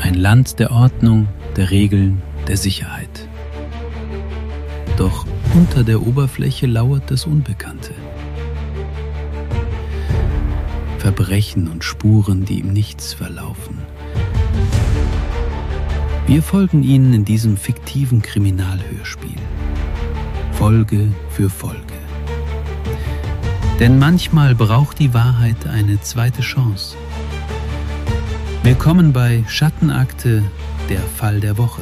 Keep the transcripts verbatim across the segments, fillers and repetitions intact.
Ein Land der Ordnung, der Regeln, der Sicherheit. Doch unter der Oberfläche lauert das Unbekannte. Verbrechen und Spuren, die im Nichts verlaufen. Wir folgen Ihnen in diesem fiktiven Kriminalhörspiel. Folge für Folge. Denn manchmal braucht die Wahrheit eine zweite Chance. Willkommen bei Schattenakte, der Fall der Woche.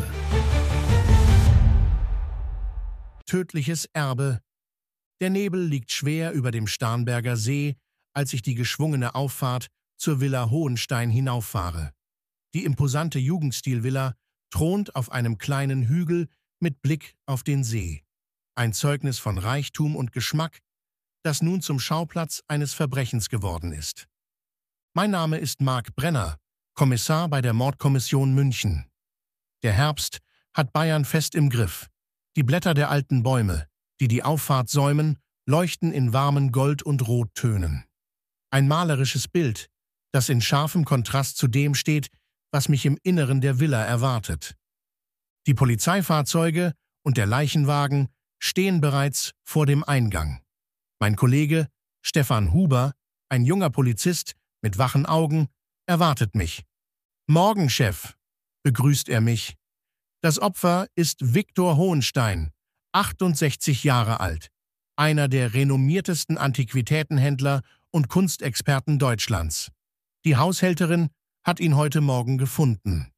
Tödliches Erbe. Der Nebel liegt schwer über dem Starnberger See, als ich die geschwungene Auffahrt zur Villa Hohenstein hinauffahre. Die imposante Jugendstilvilla thront auf einem kleinen Hügel mit Blick auf den See. Ein Zeugnis von Reichtum und Geschmack, das nun zum Schauplatz eines Verbrechens geworden ist. Mein Name ist Marc Brenner, Kommissar bei der Mordkommission München. Der Herbst hat Bayern fest im Griff. Die Blätter der alten Bäume, die die Auffahrt säumen, leuchten in warmen Gold- und Rottönen. Ein malerisches Bild, das in scharfem Kontrast zu dem steht, was mich im Inneren der Villa erwartet. Die Polizeifahrzeuge und der Leichenwagen stehen bereits vor dem Eingang. Mein Kollege Stefan Huber, ein junger Polizist mit wachen Augen, erwartet mich. »Morgen, Chef«, begrüßt er mich. Das Opfer ist Viktor Hohenstein, achtundsechzig Jahre alt, einer der renommiertesten Antiquitätenhändler und Kunstexperten Deutschlands. Die Haushälterin hat ihn heute Morgen gefunden.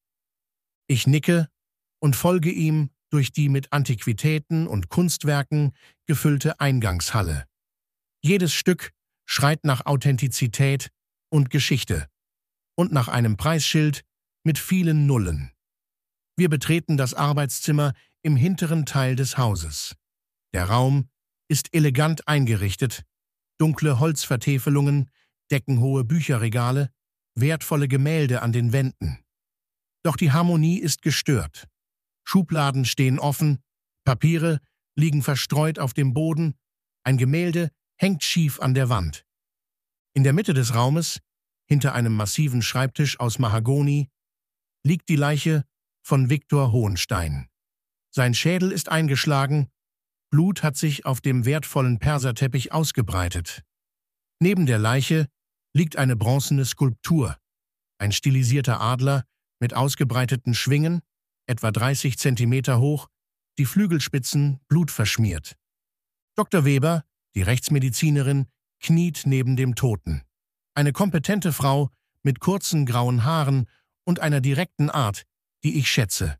Ich nicke und folge ihm durch die mit Antiquitäten und Kunstwerken gefüllte Eingangshalle. Jedes Stück schreit nach Authentizität und Geschichte und nach einem Preisschild mit vielen Nullen. Wir betreten das Arbeitszimmer im hinteren Teil des Hauses. Der Raum ist elegant eingerichtet, dunkle Holzvertäfelungen, deckenhohe Bücherregale, wertvolle Gemälde an den Wänden. Doch die Harmonie ist gestört. Schubladen stehen offen, Papiere liegen verstreut auf dem Boden, ein Gemälde hängt schief an der Wand. In der Mitte des Raumes, hinter einem massiven Schreibtisch aus Mahagoni, liegt die Leiche von Viktor Hohenstein. Sein Schädel ist eingeschlagen, Blut hat sich auf dem wertvollen Perserteppich ausgebreitet. Neben der Leiche liegt eine bronzene Skulptur, ein stilisierter Adler mit ausgebreiteten Schwingen, etwa dreißig Zentimeter hoch, die Flügelspitzen blutverschmiert. Doktor Weber, die Rechtsmedizinerin, kniet neben dem Toten. Eine kompetente Frau mit kurzen grauen Haaren und einer direkten Art, die ich schätze.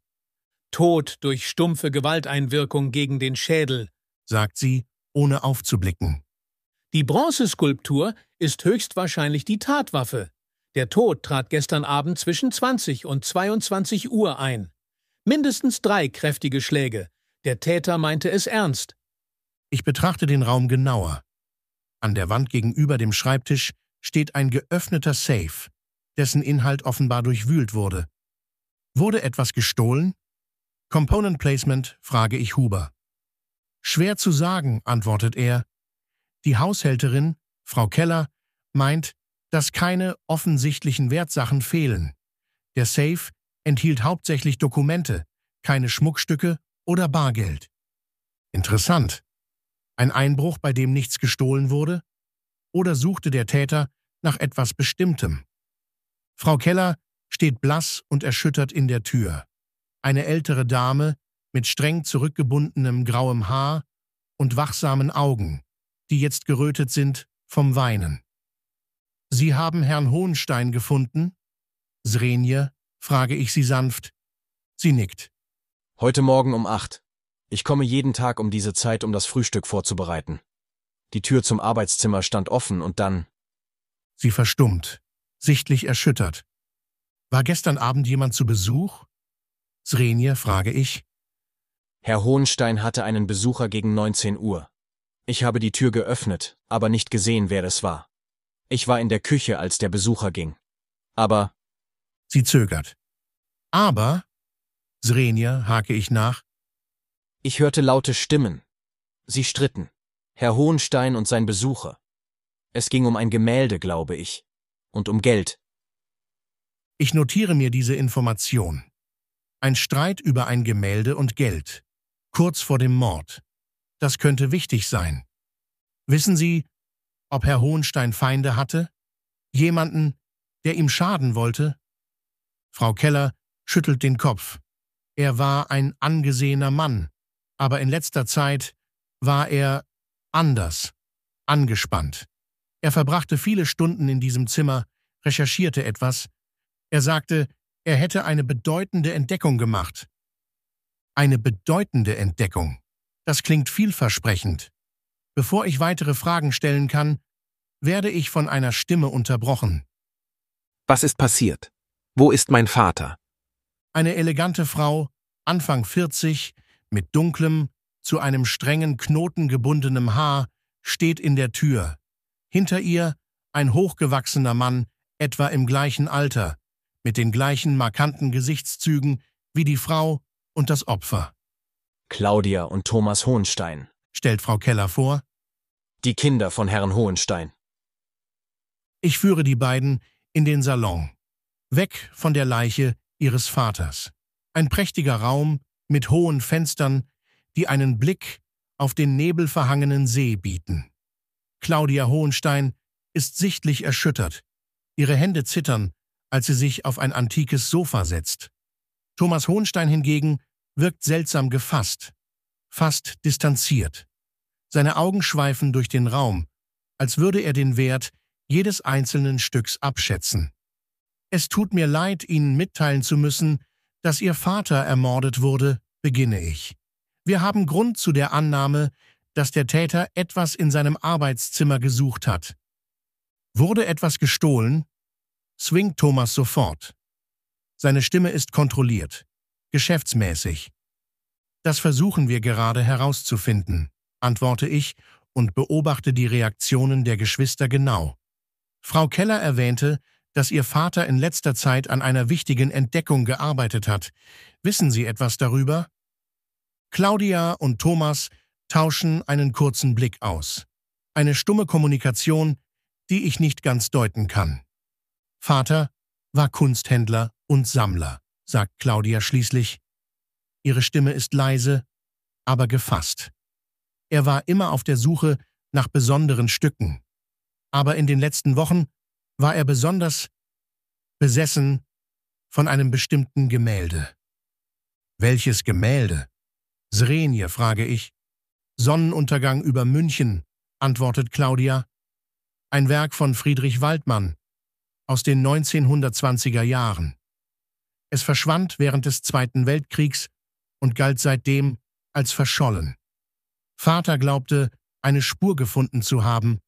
Tod durch stumpfe Gewalteinwirkung gegen den Schädel, sagt sie, ohne aufzublicken. Die Bronzeskulptur ist höchstwahrscheinlich die Tatwaffe. Der Tod trat gestern Abend zwischen zwanzig und zweiundzwanzig Uhr ein. Mindestens drei kräftige Schläge. Der Täter meinte es ernst. Ich betrachte den Raum genauer. An der Wand gegenüber dem Schreibtisch steht ein geöffneter Safe, dessen Inhalt offenbar durchwühlt wurde. Wurde etwas gestohlen? Component Placement, frage ich Huber. Schwer zu sagen, antwortet er. Die Haushälterin, Frau Keller, meint, dass keine offensichtlichen Wertsachen fehlen. Der Safe enthielt hauptsächlich Dokumente, keine Schmuckstücke oder Bargeld. Interessant. Ein Einbruch, bei dem nichts gestohlen wurde? Oder suchte der Täter nach etwas Bestimmtem? Frau Keller steht blass und erschüttert in der Tür. Eine ältere Dame mit streng zurückgebundenem grauem Haar und wachsamen Augen, die jetzt gerötet sind vom Weinen. »Sie haben Herrn Hohenstein gefunden?« »Zrenje?«, frage ich sie sanft. Sie nickt. »Heute Morgen um acht. Ich komme jeden Tag um diese Zeit, um das Frühstück vorzubereiten. Die Tür zum Arbeitszimmer stand offen und dann...« Sie verstummt, sichtlich erschüttert. »War gestern Abend jemand zu Besuch?« »Zrenje?«, frage ich. »Herr Hohenstein hatte einen Besucher gegen neunzehn Uhr. Ich habe die Tür geöffnet, aber nicht gesehen, wer es war. Ich war in der Küche, als der Besucher ging. Aber...« Sie zögert. »Aber...«, Zrenje, hake ich nach. »Ich hörte laute Stimmen. Sie stritten. Herr Hohenstein und sein Besucher. Es ging um ein Gemälde, glaube ich. Und um Geld.« Ich notiere mir diese Information. Ein Streit über ein Gemälde und Geld. Kurz vor dem Mord. Das könnte wichtig sein. Wissen Sie, ob Herr Hohenstein Feinde hatte? Jemanden, der ihm schaden wollte? Frau Keller schüttelt den Kopf. Er war ein angesehener Mann, aber in letzter Zeit war er anders, angespannt. Er verbrachte viele Stunden in diesem Zimmer, recherchierte etwas. Er sagte, er hätte eine bedeutende Entdeckung gemacht. Eine bedeutende Entdeckung. Das klingt vielversprechend. Bevor ich weitere Fragen stellen kann, werde ich von einer Stimme unterbrochen. Was ist passiert? Wo ist mein Vater? Eine elegante Frau, Anfang vierzig, mit dunklem, zu einem strengen Knoten gebundenem Haar, steht in der Tür. Hinter ihr ein hochgewachsener Mann, etwa im gleichen Alter, mit den gleichen markanten Gesichtszügen wie die Frau und das Opfer. Claudia und Thomas Hohenstein, Stellt Frau Keller vor. die Kinder von Herrn Hohenstein. Ich führe die beiden in den Salon, weg von der Leiche ihres Vaters. Ein prächtiger Raum mit hohen Fenstern, die einen Blick auf den nebelverhangenen See bieten. Claudia Hohenstein ist sichtlich erschüttert. Ihre Hände zittern, als sie sich auf ein antikes Sofa setzt. Thomas Hohenstein hingegen wirkt seltsam gefasst, fast distanziert. Seine Augen schweifen durch den Raum, als würde er den Wert jedes einzelnen Stücks abschätzen. Es tut mir leid, Ihnen mitteilen zu müssen, dass Ihr Vater ermordet wurde, beginne ich. Wir haben Grund zu der Annahme, dass der Täter etwas in seinem Arbeitszimmer gesucht hat. Wurde etwas gestohlen? Swingt Thomas sofort. Seine Stimme ist kontrolliert, geschäftsmäßig. Das versuchen wir gerade herauszufinden, antworte ich und beobachte die Reaktionen der Geschwister genau. Frau Keller erwähnte, dass ihr Vater in letzter Zeit an einer wichtigen Entdeckung gearbeitet hat. Wissen Sie etwas darüber? Claudia und Thomas tauschen einen kurzen Blick aus. Eine stumme Kommunikation, die ich nicht ganz deuten kann. Vater war Kunsthändler und Sammler, sagt Claudia schließlich. Ihre Stimme ist leise, aber gefasst. Er war immer auf der Suche nach besonderen Stücken. Aber in den letzten Wochen war er besonders besessen von einem bestimmten Gemälde. Welches Gemälde? Zrenje, frage ich. Sonnenuntergang über München, antwortet Claudia. Ein Werk von Friedrich Waldmann aus den neunzehnhundertzwanziger Jahren. Es verschwand während des Zweiten Weltkriegs und galt seitdem als verschollen. Vater glaubte, eine Spur gefunden zu haben.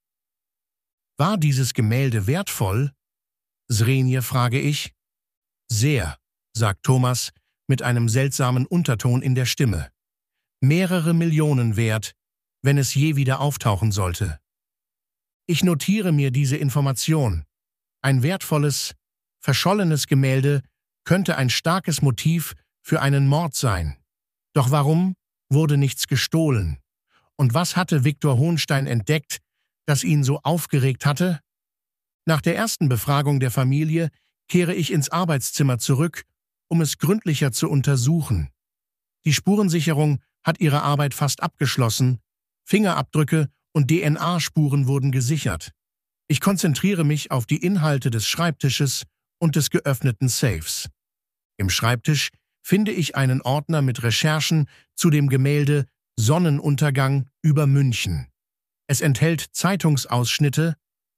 War dieses Gemälde wertvoll? Zrenje, frage ich. Sehr, sagt Thomas mit einem seltsamen Unterton in der Stimme. Mehrere Millionen wert, wenn es je wieder auftauchen sollte. Ich notiere mir diese Information. Ein wertvolles, verschollenes Gemälde könnte ein starkes Motiv für einen Mord sein. Doch warum wurde nichts gestohlen? Und was hatte Viktor Hohenstein entdeckt, das ihn so aufgeregt hatte? Nach der ersten Befragung der Familie kehre ich ins Arbeitszimmer zurück, um es gründlicher zu untersuchen. Die Spurensicherung hat ihre Arbeit fast abgeschlossen, Fingerabdrücke und D N A-Spuren wurden gesichert. Ich konzentriere mich auf die Inhalte des Schreibtisches und des geöffneten Safes. Im Schreibtisch finde ich einen Ordner mit Recherchen zu dem Gemälde Sonnenuntergang über München. Es enthält Zeitungsausschnitte,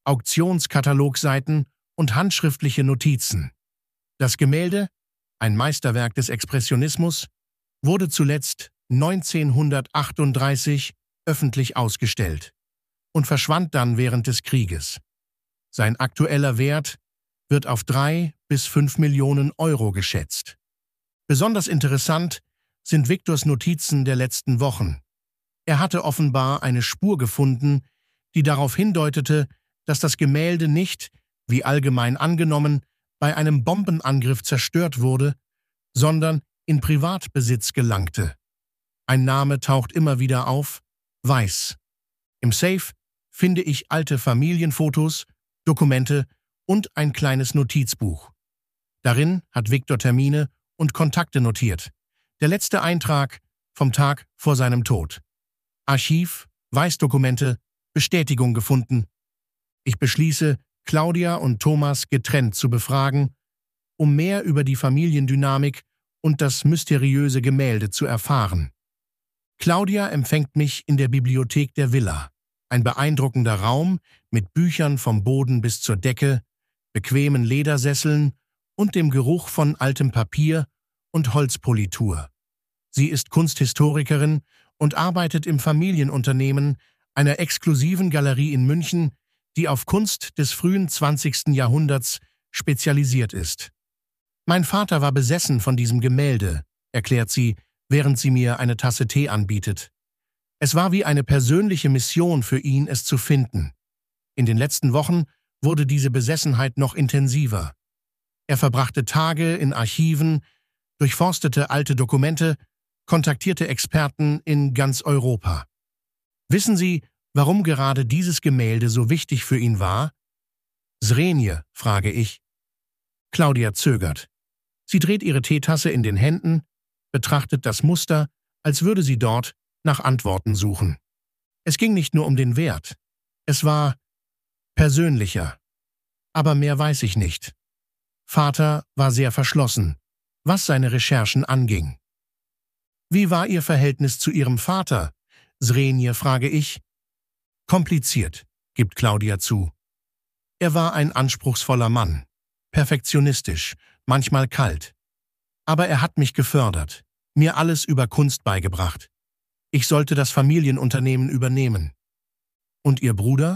Auktionskatalogseiten und handschriftliche Notizen. Das Gemälde, ein Meisterwerk des Expressionismus, wurde zuletzt neunzehnhundertachtunddreißig öffentlich ausgestellt und verschwand dann während des Krieges. Sein aktueller Wert wird auf drei bis fünf Millionen Euro geschätzt. Besonders interessant sind Viktors Notizen der letzten Wochen. Er hatte offenbar eine Spur gefunden, die darauf hindeutete, dass das Gemälde nicht, wie allgemein angenommen, bei einem Bombenangriff zerstört wurde, sondern in Privatbesitz gelangte. Ein Name taucht immer wieder auf, Weiß. Im Safe finde ich alte Familienfotos, Dokumente und ein kleines Notizbuch. Darin hat Viktor Termine und Kontakte notiert. Der letzte Eintrag vom Tag vor seinem Tod. Archiv, Weißdokumente, Bestätigung gefunden. Ich beschließe, Claudia und Thomas getrennt zu befragen, um mehr über die Familiendynamik und das mysteriöse Gemälde zu erfahren. Claudia empfängt mich in der Bibliothek der Villa. Ein beeindruckender Raum mit Büchern vom Boden bis zur Decke, bequemen Ledersesseln und dem Geruch von altem Papier und Holzpolitur. Sie ist Kunsthistorikerin und arbeitet im Familienunternehmen einer exklusiven Galerie in München, die auf Kunst des frühen zwanzigsten Jahrhunderts spezialisiert ist. Mein Vater war besessen von diesem Gemälde, erklärt sie, während sie mir eine Tasse Tee anbietet. Es war wie eine persönliche Mission für ihn, es zu finden. In den letzten Wochen wurde diese Besessenheit noch intensiver. Er verbrachte Tage in Archiven, durchforstete alte Dokumente, kontaktierte Experten in ganz Europa. Wissen Sie, warum gerade dieses Gemälde so wichtig für ihn war? Zrenje, frage ich. Claudia zögert. Sie dreht ihre Teetasse in den Händen, betrachtet das Muster, als würde sie dort nach Antworten suchen. Es ging nicht nur um den Wert. Es war persönlicher. Aber mehr weiß ich nicht. Vater war sehr verschlossen, was seine Recherchen anging. Wie war Ihr Verhältnis zu Ihrem Vater? Zrenje, frage ich. Kompliziert, gibt Claudia zu. Er war ein anspruchsvoller Mann, perfektionistisch, manchmal kalt. Aber er hat mich gefördert, mir alles über Kunst beigebracht. Ich sollte das Familienunternehmen übernehmen. Und Ihr Bruder?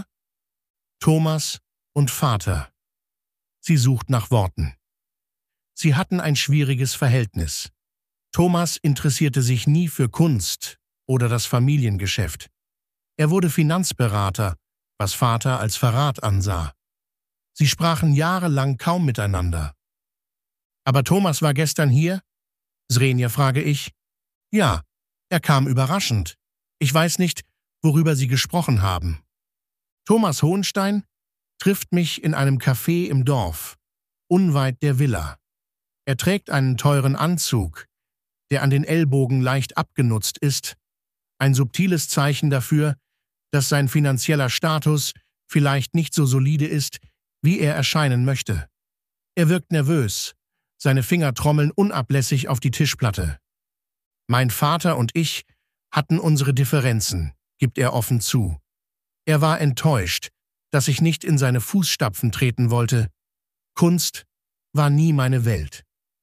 Thomas und Vater. Sie sucht nach Worten. Sie hatten ein schwieriges Verhältnis. Thomas interessierte sich nie für Kunst oder das Familiengeschäft. Er wurde Finanzberater, was Vater als Verrat ansah. Sie sprachen jahrelang kaum miteinander. Aber Thomas war gestern hier? Zrenje, frage ich. Ja, er kam überraschend. Ich weiß nicht, worüber Sie gesprochen haben. Thomas Hohenstein trifft mich in einem Café im Dorf, unweit der Villa. Er trägt einen teuren Anzug, der an den Ellbogen leicht abgenutzt ist, ein subtiles Zeichen dafür, dass sein finanzieller Status vielleicht nicht so solide ist, wie er erscheinen möchte. Er wirkt nervös, seine Finger trommeln unablässig auf die Tischplatte. Mein Vater und ich hatten unsere Differenzen, gibt er offen zu. Er war enttäuscht, dass ich nicht in seine Fußstapfen treten wollte. Kunst war nie meine Welt.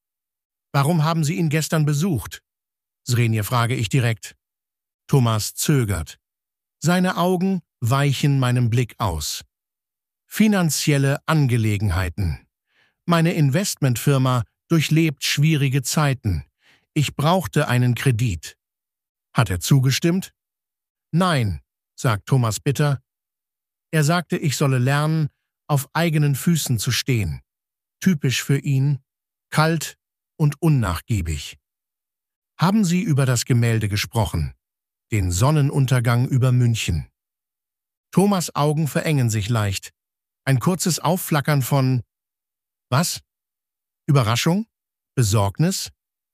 Warum haben Sie ihn gestern besucht? Zrenje, frage ich direkt. Thomas zögert. Seine Augen weichen meinem Blick aus. Finanzielle Angelegenheiten. Meine Investmentfirma durchlebt schwierige Zeiten. Ich brauchte einen Kredit. Hat er zugestimmt? Nein, sagt Thomas bitter. Er sagte, ich solle lernen, auf eigenen Füßen zu stehen. Typisch für ihn, kalt und unnachgiebig. Haben Sie über das Gemälde gesprochen? Den Sonnenuntergang über München. Thomas' Augen verengen sich leicht. Ein kurzes Aufflackern von Was? Überraschung? Besorgnis?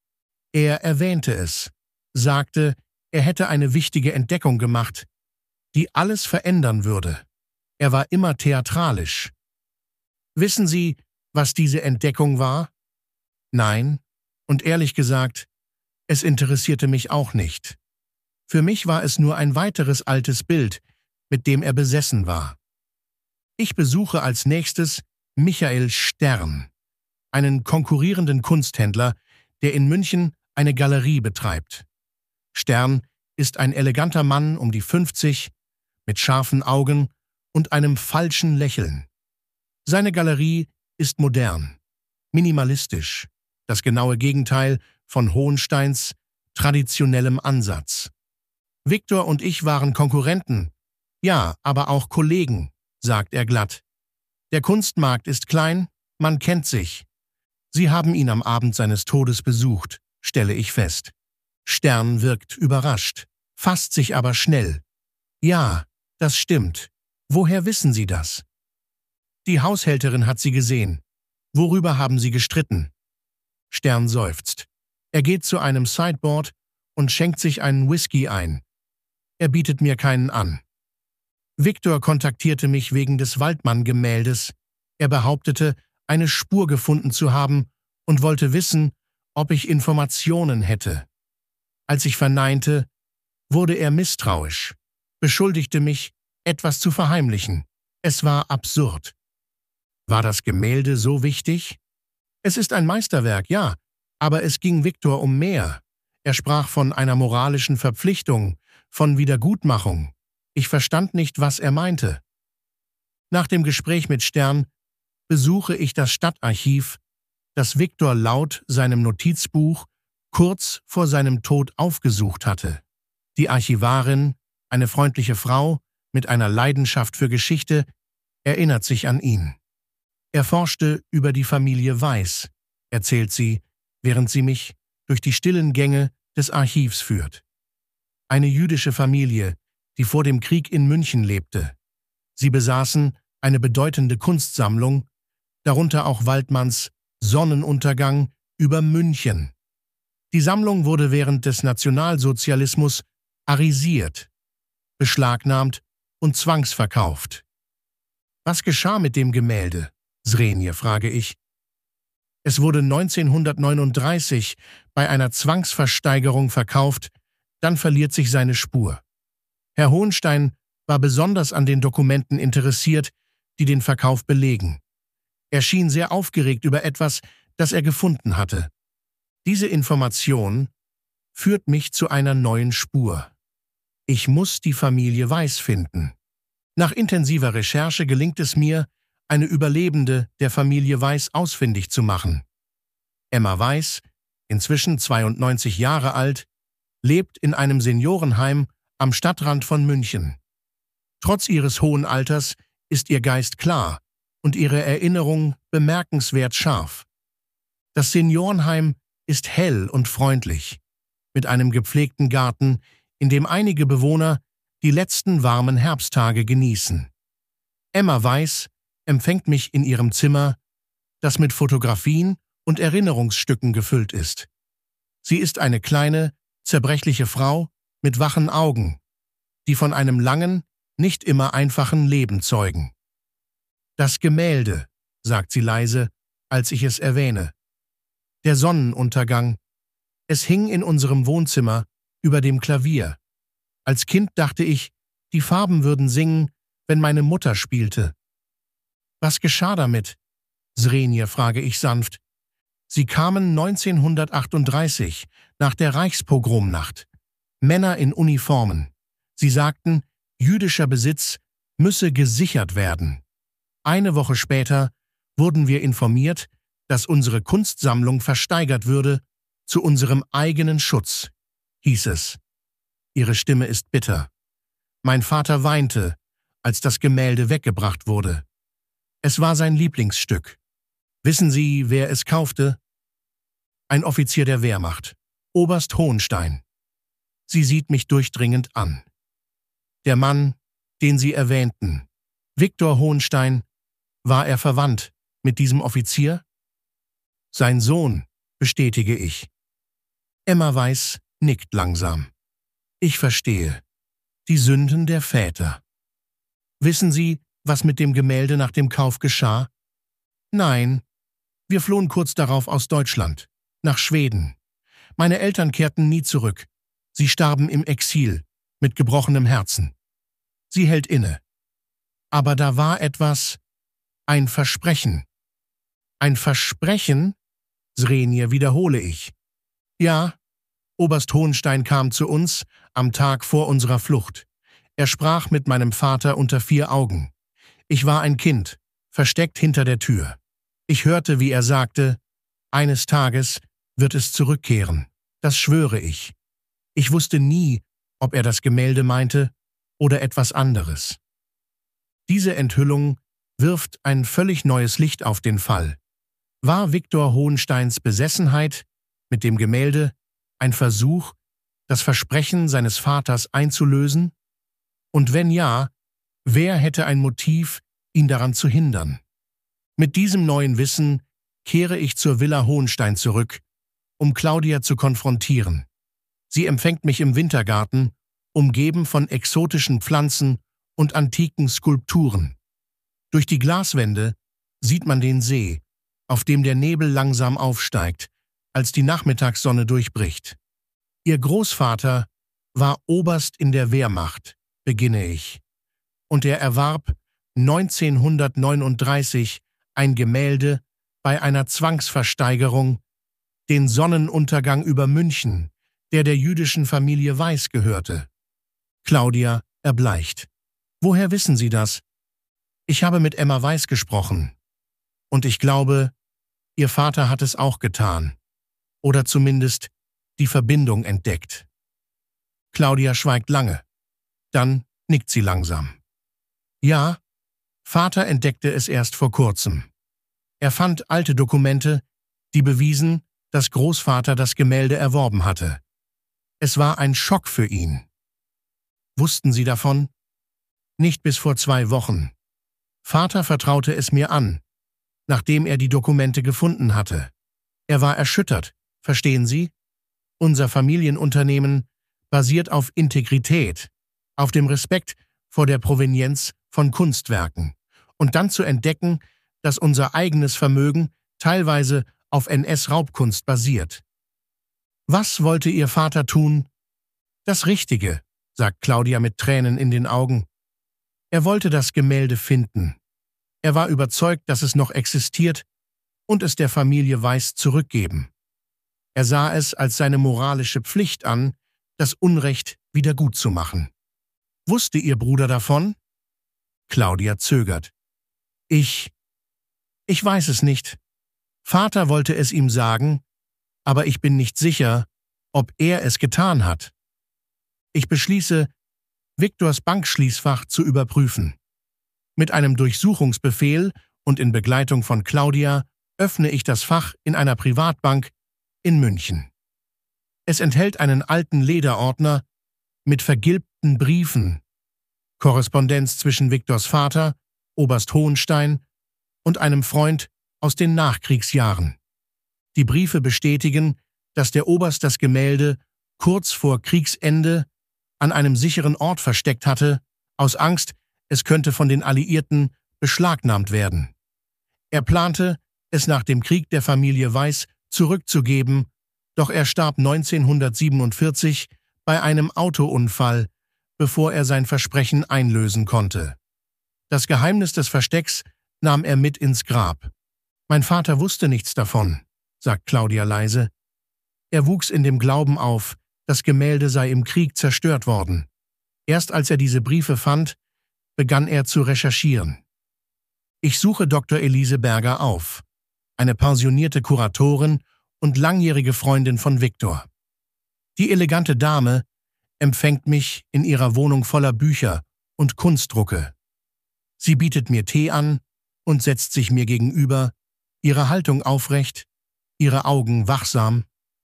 Er erwähnte es, sagte, er hätte eine wichtige Entdeckung gemacht, die alles verändern würde. Er war immer theatralisch. Wissen Sie, was diese Entdeckung war? Nein, und ehrlich gesagt, es interessierte mich auch nicht. Für mich war es nur ein weiteres altes Bild, mit dem er besessen war. Ich besuche als nächstes Michael Stern, einen konkurrierenden Kunsthändler, der in München eine Galerie betreibt. Stern ist ein eleganter Mann um die fünfzig, mit scharfen Augen und einem falschen Lächeln. Seine Galerie ist modern, minimalistisch, das genaue Gegenteil von Hohensteins traditionellem Ansatz. Viktor und ich waren Konkurrenten, ja, aber auch Kollegen, sagt er glatt. Der Kunstmarkt ist klein, man kennt sich. Sie haben ihn am Abend seines Todes besucht, stelle ich fest. Stern wirkt überrascht, fasst sich aber schnell. Ja, das stimmt. Woher wissen Sie das? Die Haushälterin hat Sie gesehen. Worüber haben Sie gestritten? Stern seufzt. Er geht zu einem Sideboard und schenkt sich einen Whisky ein. Er bietet mir keinen an. Viktor kontaktierte mich wegen des Waldmann-Gemäldes. Er behauptete, eine Spur gefunden zu haben und wollte wissen, ob ich Informationen hätte. Als ich verneinte, wurde er misstrauisch, beschuldigte mich, etwas zu verheimlichen. Es war absurd. War das Gemälde so wichtig? Es ist ein Meisterwerk, ja, aber es ging Viktor um mehr. Er sprach von einer moralischen Verpflichtung, von Wiedergutmachung. Ich verstand nicht, was er meinte. Nach dem Gespräch mit Stern besuche ich das Stadtarchiv, das Viktor laut seinem Notizbuch kurz vor seinem Tod aufgesucht hatte. Die Archivarin, eine freundliche Frau mit einer Leidenschaft für Geschichte, erinnert sich an ihn. Er forschte über die Familie Weiß, erzählt sie, während sie mich durch die stillen Gänge des Archivs führt. Eine jüdische Familie, die vor dem Krieg in München lebte. Sie besaßen eine bedeutende Kunstsammlung, darunter auch Waldmanns Sonnenuntergang über München. Die Sammlung wurde während des Nationalsozialismus arisiert, beschlagnahmt und zwangsverkauft. Was geschah mit dem Gemälde? Zrenje, frage ich. Es wurde neunzehnhundertneununddreißig bei einer Zwangsversteigerung verkauft, dann verliert sich seine Spur. Herr Hohnstein war besonders an den Dokumenten interessiert, die den Verkauf belegen. Er schien sehr aufgeregt über etwas, das er gefunden hatte. Diese Information führt mich zu einer neuen Spur. Ich muss die Familie Weiß finden. Nach intensiver Recherche gelingt es mir, eine Überlebende der Familie Weiß ausfindig zu machen. Emma Weiß, inzwischen zweiundneunzig Jahre alt, lebt in einem Seniorenheim am Stadtrand von München. Trotz ihres hohen Alters ist ihr Geist klar und ihre Erinnerung bemerkenswert scharf. Das Seniorenheim ist hell und freundlich, mit einem gepflegten Garten, in dem einige Bewohner die letzten warmen Herbsttage genießen. Emma Weiß empfängt mich in ihrem Zimmer, das mit Fotografien und Erinnerungsstücken gefüllt ist. Sie ist eine kleine, zerbrechliche Frau mit wachen Augen, die von einem langen, nicht immer einfachen Leben zeugen. Das Gemälde, sagt sie leise, als ich es erwähne. Der Sonnenuntergang. Es hing in unserem Wohnzimmer über dem Klavier. Als Kind dachte ich, die Farben würden singen, wenn meine Mutter spielte. Was geschah damit? Zrenje, frage ich sanft. Sie kamen neunzehnhundertachtunddreißig, nach der Reichspogromnacht. Männer in Uniformen. Sie sagten, jüdischer Besitz müsse gesichert werden. Eine Woche später wurden wir informiert, dass unsere Kunstsammlung versteigert würde, zu unserem eigenen Schutz, hieß es. Ihre Stimme ist bitter. Mein Vater weinte, als das Gemälde weggebracht wurde. Es war sein Lieblingsstück. Wissen Sie, wer es kaufte? Ein Offizier der Wehrmacht, Oberst Hohnstein. Sie sieht mich durchdringend an. Der Mann, den Sie erwähnten, Viktor Hohnstein, war er verwandt mit diesem Offizier? Sein Sohn, bestätige ich. Emma Weiß nickt langsam. Ich verstehe. Die Sünden der Väter. Wissen Sie, was mit dem Gemälde nach dem Kauf geschah? Nein. Wir flohen kurz darauf aus Deutschland, nach Schweden. Meine Eltern kehrten nie zurück. Sie starben im Exil, mit gebrochenem Herzen. Sie hält inne. Aber da war etwas, ein Versprechen. Ein Versprechen? Zrenje, wiederhole ich. Ja, Oberst Hohnstein kam zu uns am Tag vor unserer Flucht. Er sprach mit meinem Vater unter vier Augen. Ich war ein Kind, versteckt hinter der Tür. Ich hörte, wie er sagte, eines Tages wird es zurückkehren. Das schwöre ich. Ich wusste nie, ob er das Gemälde meinte oder etwas anderes. Diese Enthüllung wirft ein völlig neues Licht auf den Fall. War Viktor Hohnsteins Besessenheit mit dem Gemälde ein Versuch, das Versprechen seines Vaters einzulösen? Und wenn ja, wer hätte ein Motiv, ihn daran zu hindern? Mit diesem neuen Wissen kehre ich zur Villa Hohenstein zurück, um Claudia zu konfrontieren. Sie empfängt mich im Wintergarten, umgeben von exotischen Pflanzen und antiken Skulpturen. Durch die Glaswände sieht man den See, auf dem der Nebel langsam aufsteigt, als die Nachmittagssonne durchbricht. Ihr Großvater war Oberst in der Wehrmacht, beginne ich, und er erwarb neunzehnhundertneununddreißig ein Gemälde bei einer Zwangsversteigerung, den Sonnenuntergang über München, der der jüdischen Familie Weiß gehörte. Claudia erbleicht. Woher wissen Sie das? Ich habe mit Emma Weiß gesprochen. Und ich glaube, Ihr Vater hat es auch getan. Oder zumindest die Verbindung entdeckt. Claudia schweigt lange. Dann nickt sie langsam. Ja, Vater entdeckte es erst vor kurzem. Er fand alte Dokumente, die bewiesen, dass Großvater das Gemälde erworben hatte. Es war ein Schock für ihn. Wussten Sie davon? Nicht bis vor zwei Wochen. Vater vertraute es mir an, nachdem er die Dokumente gefunden hatte. Er war erschüttert, verstehen Sie? Unser Familienunternehmen basiert auf Integrität, auf dem Respekt vor der Provenienz von Kunstwerken. Und dann zu entdecken, dass unser eigenes Vermögen teilweise auf N S-Raubkunst basiert. Was wollte Ihr Vater tun? Das Richtige, sagt Claudia mit Tränen in den Augen. Er wollte das Gemälde finden. Er war überzeugt, dass es noch existiert und es der Familie Weiß zurückgeben. Er sah es als seine moralische Pflicht an, das Unrecht wiedergutzumachen. Wusste Ihr Bruder davon? Claudia zögert. Ich… Ich weiß es nicht. Vater wollte es ihm sagen, aber ich bin nicht sicher, ob er es getan hat. Ich beschließe, Viktors Bankschließfach zu überprüfen. Mit einem Durchsuchungsbefehl und in Begleitung von Claudia öffne ich das Fach in einer Privatbank in München. Es enthält einen alten Lederordner mit vergilbten Briefen, Korrespondenz zwischen Viktors Vater, Oberst Hohenstein, und einem Freund aus den Nachkriegsjahren. Die Briefe bestätigen, dass der Oberst das Gemälde kurz vor Kriegsende an einem sicheren Ort versteckt hatte, aus Angst, es könnte von den Alliierten beschlagnahmt werden. Er plante, es nach dem Krieg der Familie Weiß zurückzugeben, doch er starb neunzehnhundertsiebenundvierzig bei einem Autounfall, bevor er sein Versprechen einlösen konnte. Das Geheimnis des Verstecks nahm er mit ins Grab. Mein Vater wusste nichts davon, sagt Claudia leise. Er wuchs in dem Glauben auf, das Gemälde sei im Krieg zerstört worden. Erst als er diese Briefe fand, begann er zu recherchieren. Ich suche Doktor Elise Berger auf, eine pensionierte Kuratorin und langjährige Freundin von Viktor. Die elegante Dame empfängt mich in ihrer Wohnung voller Bücher und Kunstdrucke. Sie bietet mir Tee an und setzt sich mir gegenüber, ihre Haltung aufrecht, ihre Augen wachsam.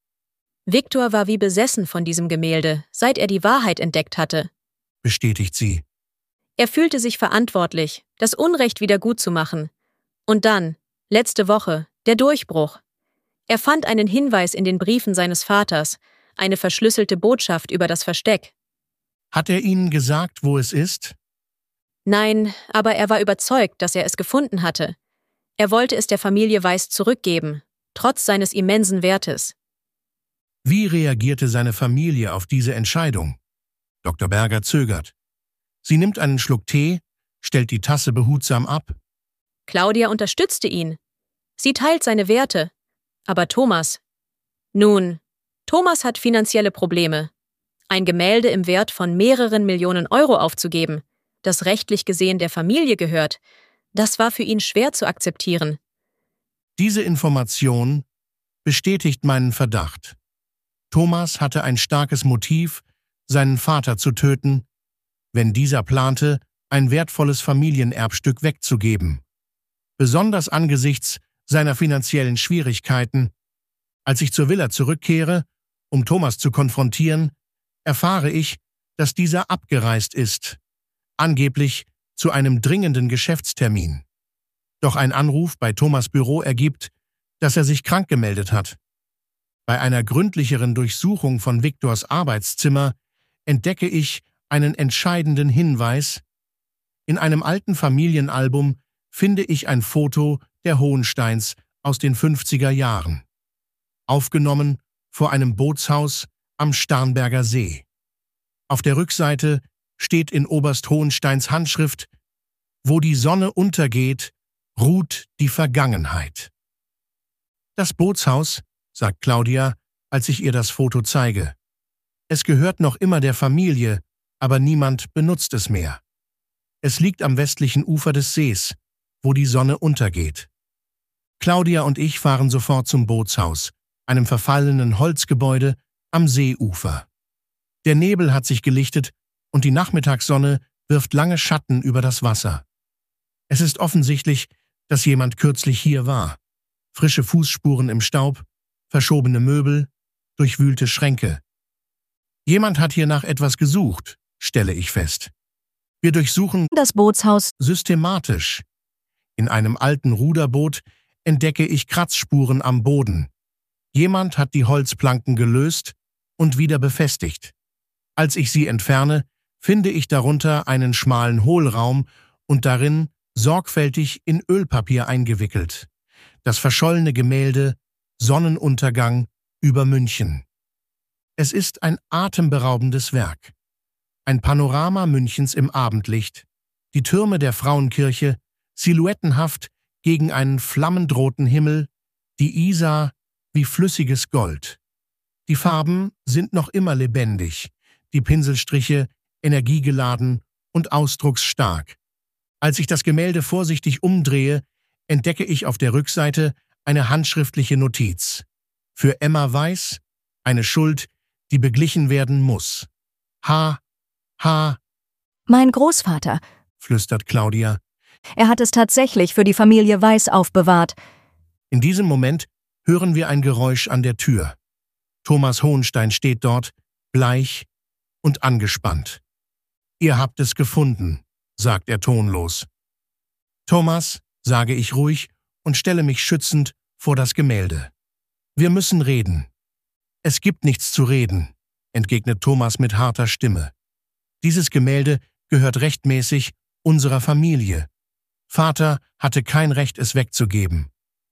Viktor war wie besessen von diesem Gemälde, seit er die Wahrheit entdeckt hatte, bestätigt sie. Er fühlte sich verantwortlich, das Unrecht wiedergutzumachen. Und dann, letzte Woche, der Durchbruch. Er fand einen Hinweis in den Briefen seines Vaters, eine verschlüsselte Botschaft über das Versteck. Hat er Ihnen gesagt, wo es ist? Nein, aber er war überzeugt, dass er es gefunden hatte. Er wollte es der Familie Weiß zurückgeben, trotz seines immensen Wertes. Wie reagierte seine Familie auf diese Entscheidung? Doktor Berger zögert. Sie nimmt einen Schluck Tee, stellt die Tasse behutsam ab. Claudia unterstützte ihn. Sie teilt seine Werte. Aber Thomas… Nun, Thomas hat finanzielle Probleme. Ein Gemälde im Wert von mehreren Millionen Euro aufzugeben, das rechtlich gesehen der Familie gehört, das war für ihn schwer zu akzeptieren. Diese Information bestätigt meinen Verdacht. Thomas hatte ein starkes Motiv, seinen Vater zu töten, wenn dieser plante, ein wertvolles Familienerbstück wegzugeben. Besonders angesichts seiner finanziellen Schwierigkeiten. Als ich zur Villa zurückkehre, um Thomas zu konfrontieren, erfahre ich, dass dieser abgereist ist, angeblich zu einem dringenden Geschäftstermin. Doch ein Anruf bei Thomas' Büro ergibt, dass er sich krank gemeldet hat. Bei einer gründlicheren Durchsuchung von Viktors Arbeitszimmer entdecke ich einen entscheidenden Hinweis. In einem alten Familienalbum finde ich ein Foto der Hohensteins aus den fünfziger Jahren. Aufgenommen vor einem Bootshaus am Starnberger See. Auf der Rückseite steht in Oberst Hohensteins Handschrift: Wo die Sonne untergeht, ruht die Vergangenheit. Das Bootshaus, sagt Claudia, als ich ihr das Foto zeige. Es gehört noch immer der Familie, aber niemand benutzt es mehr. Es liegt am westlichen Ufer des Sees, wo die Sonne untergeht. Claudia und ich fahren sofort zum Bootshaus, einem verfallenen Holzgebäude am Seeufer. Der Nebel hat sich gelichtet und die Nachmittagssonne wirft lange Schatten über das Wasser. Es ist offensichtlich, dass jemand kürzlich hier war. Frische Fußspuren im Staub, verschobene Möbel, durchwühlte Schränke. Jemand hat hier nach etwas gesucht, stelle ich fest. Wir durchsuchen das Bootshaus systematisch. In einem alten Ruderboot entdecke ich Kratzspuren am Boden. Jemand hat die Holzplanken gelöst und wieder befestigt. Als ich sie entferne, finde ich darunter einen schmalen Hohlraum und darin sorgfältig in Ölpapier eingewickelt. Das verschollene Gemälde Sonnenuntergang über München. Es ist ein atemberaubendes Werk. Ein Panorama Münchens im Abendlicht, die Türme der Frauenkirche, silhouettenhaft gegen einen flammend roten Himmel, die Isar wie flüssiges Gold. Die Farben sind noch immer lebendig, die Pinselstriche energiegeladen und ausdrucksstark. Als ich das Gemälde vorsichtig umdrehe, entdecke ich auf der Rückseite eine handschriftliche Notiz. Für Emma Weiß eine Schuld, die beglichen werden muss. H. H. Mein Großvater, flüstert Claudia. Er hat es tatsächlich für die Familie Weiß aufbewahrt. In diesem Moment hören wir ein Geräusch an der Tür. Thomas Hohenstein steht dort, bleich und angespannt. »Ihr habt es gefunden«, sagt er tonlos. »Thomas«, sage ich ruhig und stelle mich schützend vor das Gemälde. »Wir müssen reden.« »Es gibt nichts zu reden«, entgegnet Thomas mit harter Stimme. »Dieses Gemälde gehört rechtmäßig unserer Familie. Vater hatte kein Recht, es wegzugeben.«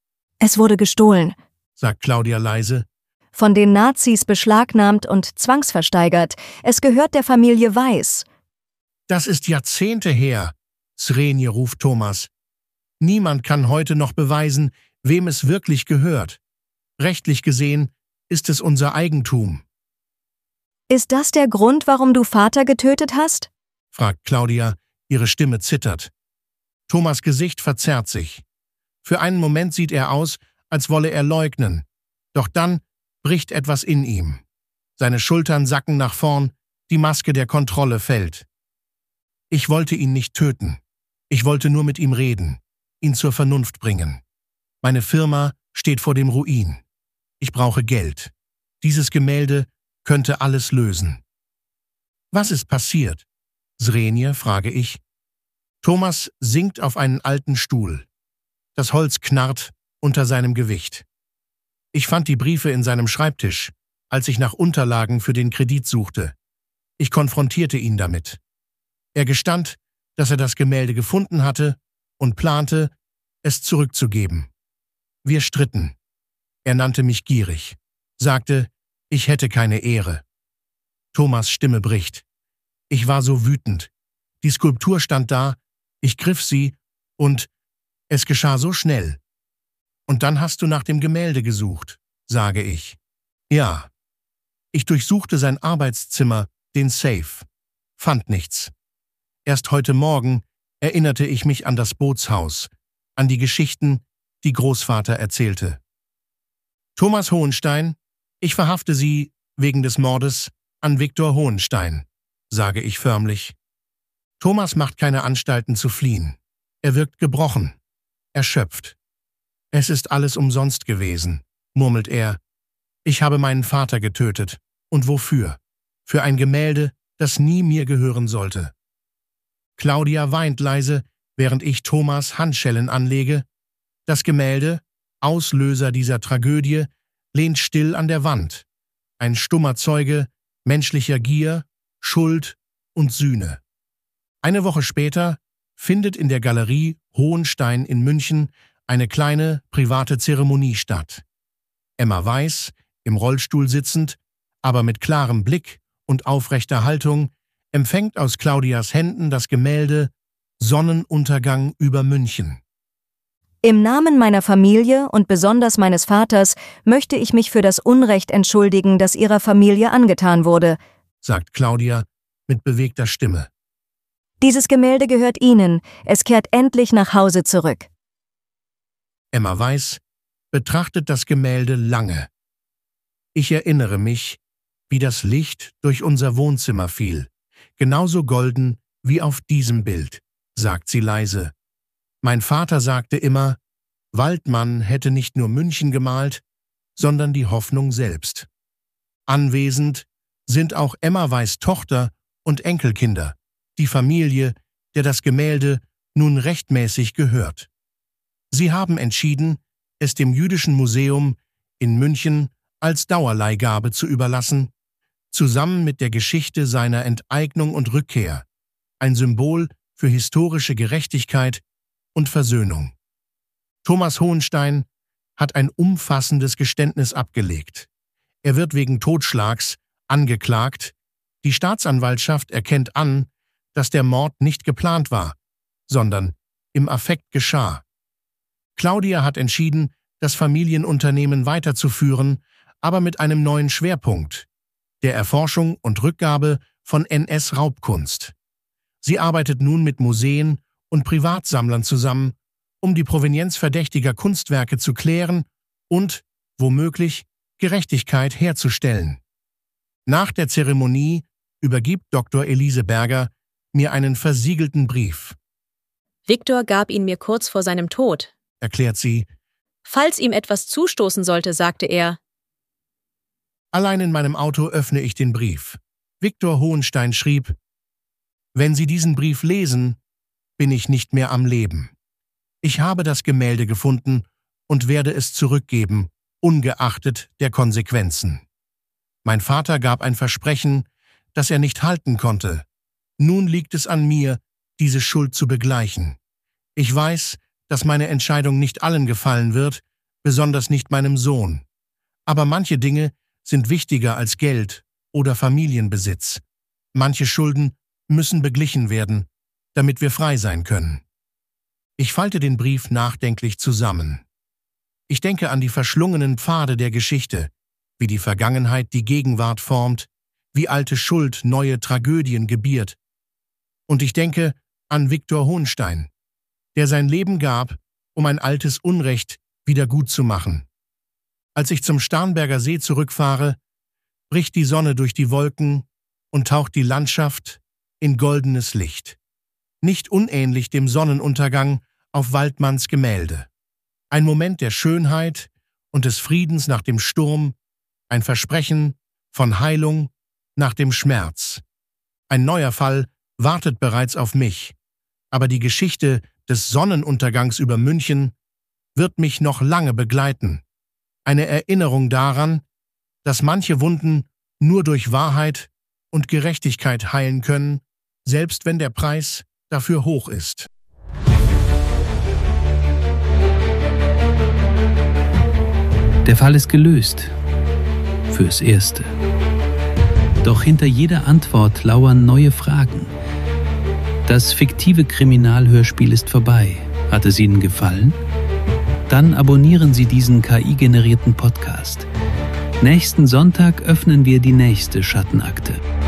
Es wurde gestohlen, sagt Claudia leise. Von den Nazis beschlagnahmt und zwangsversteigert. Es gehört der Familie Weiß. »Das ist Jahrzehnte her«, Srenje ruft Thomas. »Niemand kann heute noch beweisen, wem es wirklich gehört. Rechtlich gesehen ist es unser Eigentum.« »Ist das der Grund, warum du Vater getötet hast?« fragt Claudia, ihre Stimme zittert. Thomas' Gesicht verzerrt sich. Für einen Moment sieht er aus, als wolle er leugnen. Doch dann bricht etwas in ihm. Seine Schultern sacken nach vorn, die Maske der Kontrolle fällt. »Ich wollte ihn nicht töten. Ich wollte nur mit ihm reden, ihn zur Vernunft bringen. Meine Firma steht vor dem Ruin. Ich brauche Geld. Dieses Gemälde könnte alles lösen.« »Was ist passiert?« »Srenje«, frage ich. Thomas sinkt auf einen alten Stuhl. Das Holz knarrt unter seinem Gewicht. Ich fand die Briefe in seinem Schreibtisch, als ich nach Unterlagen für den Kredit suchte. Ich konfrontierte ihn damit. Er gestand, dass er das Gemälde gefunden hatte und plante, es zurückzugeben. Wir stritten. Er nannte mich gierig, sagte, ich hätte keine Ehre. Thomas' Stimme bricht. Ich war so wütend. Die Skulptur stand da, ich griff sie und es geschah so schnell. Und dann hast du nach dem Gemälde gesucht, sage ich. Ja. Ich durchsuchte sein Arbeitszimmer, den Safe. Fand nichts. Erst heute Morgen erinnerte ich mich an das Bootshaus, an die Geschichten, die Großvater erzählte. Thomas Hohenstein, ich verhafte Sie wegen des Mordes an Viktor Hohenstein, sage ich förmlich. Thomas macht keine Anstalten zu fliehen. Er wirkt gebrochen, erschöpft. Es ist alles umsonst gewesen, murmelt er. Ich habe meinen Vater getötet. Und wofür? Für ein Gemälde, das nie mir gehören sollte. Claudia weint leise, während ich Thomas Handschellen anlege. Das Gemälde, Auslöser dieser Tragödie, lehnt still an der Wand, ein stummer Zeuge menschlicher Gier, Schuld und Sühne. Eine Woche später findet in der Galerie Hohenstein in München eine kleine private Zeremonie statt. Emma Weiß, im Rollstuhl sitzend, aber mit klarem Blick und aufrechter Haltung, empfängt aus Claudias Händen das Gemälde Sonnenuntergang über München. Im Namen meiner Familie und besonders meines Vaters möchte ich mich für das Unrecht entschuldigen, das ihrer Familie angetan wurde, sagt Claudia mit bewegter Stimme. Dieses Gemälde gehört Ihnen, es kehrt endlich nach Hause zurück. Emma Weiß betrachtet das Gemälde lange. Ich erinnere mich, wie das Licht durch unser Wohnzimmer fiel, genauso golden wie auf diesem Bild, sagt sie leise. Mein Vater sagte immer, Waldmann hätte nicht nur München gemalt, sondern die Hoffnung selbst. Anwesend sind auch Emma Weiß' Tochter und Enkelkinder, die Familie, der das Gemälde nun rechtmäßig gehört. Sie haben entschieden, es dem Jüdischen Museum in München als Dauerleihgabe zu überlassen, zusammen mit der Geschichte seiner Enteignung und Rückkehr, ein Symbol für historische Gerechtigkeit und Versöhnung. Thomas Hohenstein hat ein umfassendes Geständnis abgelegt. Er wird wegen Totschlags angeklagt. Die Staatsanwaltschaft erkennt an, dass der Mord nicht geplant war, sondern im Affekt geschah. Claudia hat entschieden, das Familienunternehmen weiterzuführen, aber mit einem neuen Schwerpunkt, der Erforschung und Rückgabe von N S-Raubkunst. Sie arbeitet nun mit Museen und Privatsammlern zusammen, um die Provenienz verdächtiger Kunstwerke zu klären und, womöglich, Gerechtigkeit herzustellen. Nach der Zeremonie übergibt Doktor Elise Berger mir einen versiegelten Brief. Viktor gab ihn mir kurz vor seinem Tod, erklärt sie. Falls ihm etwas zustoßen sollte, sagte er. Allein in meinem Auto öffne ich den Brief. Viktor Hohenstein schrieb, wenn Sie diesen Brief lesen, bin ich nicht mehr am Leben. Ich habe das Gemälde gefunden und werde es zurückgeben, ungeachtet der Konsequenzen. Mein Vater gab ein Versprechen, das er nicht halten konnte. Nun liegt es an mir, diese Schuld zu begleichen. Ich weiß, dass meine Entscheidung nicht allen gefallen wird, besonders nicht meinem Sohn. Aber manche Dinge sind wichtiger als Geld oder Familienbesitz. Manche Schulden müssen beglichen werden, damit wir frei sein können. Ich falte den Brief nachdenklich zusammen. Ich denke an die verschlungenen Pfade der Geschichte, wie die Vergangenheit die Gegenwart formt, wie alte Schuld neue Tragödien gebiert. Und ich denke an Viktor Hohenstein, der sein Leben gab, um ein altes Unrecht wieder gut zu machen. Als ich zum Starnberger See zurückfahre, bricht die Sonne durch die Wolken und taucht die Landschaft in goldenes Licht. Nicht unähnlich dem Sonnenuntergang auf Waldmanns Gemälde. Ein Moment der Schönheit und des Friedens nach dem Sturm, ein Versprechen von Heilung nach dem Schmerz. Ein neuer Fall wartet bereits auf mich, aber die Geschichte des Sonnenuntergangs über München wird mich noch lange begleiten. Eine Erinnerung daran, dass manche Wunden nur durch Wahrheit und Gerechtigkeit heilen können, selbst wenn der Preis dafür hoch ist. Der Fall ist gelöst. Fürs Erste. Doch hinter jeder Antwort lauern neue Fragen. Das fiktive Kriminalhörspiel ist vorbei. Hat es Ihnen gefallen? Dann abonnieren Sie diesen K I-generierten Podcast. Nächsten Sonntag öffnen wir die nächste Schattenakte.